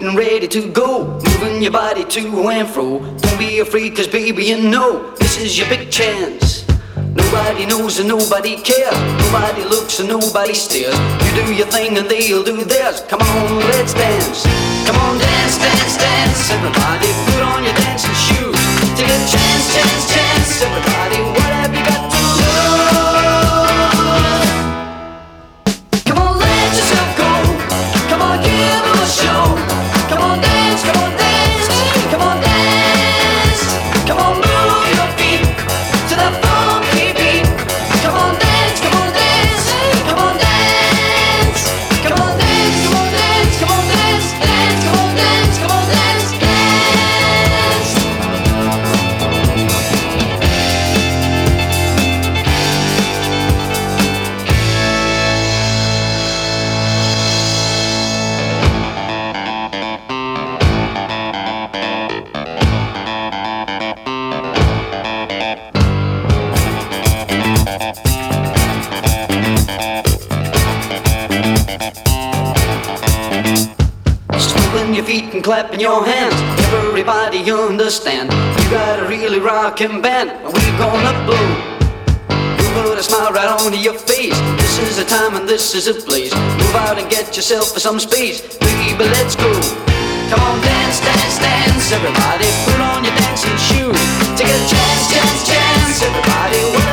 feet and ready to go. Moving your body to and fro. Don't be afraid, cause baby you know this is your big chance. Nobody knows and nobody cares. Nobody looks and nobody stares. You do your thing and they'll do theirs. Come on, let's dance. Come on, dance, dance, dance. Everybody put on your dancing shoes. Take a chance, chance, chance. Everybody, what have you got to do? Come on, let yourself go. Come on, give them a show. Come on, dance, come on, dance. Come on, dance. Come on, move your feet to the funky beat. Come on, dance, come on, dance. Come on, dance. Come on, dance, come on, dance. Come on, dance, dance. Come on, dance, come on, dance, dance. Stomping your feet and clapping your hands. Everybody understand. You got a really rockin' band, and we gonna blow. You put a smile right onto your face. This is the time and this is the place. Move out and get yourself some space. Baby, let's go. Come on, dance, dance, dance. Everybody, put on your dancing shoes. Take a chance, chance, chance. Everybody,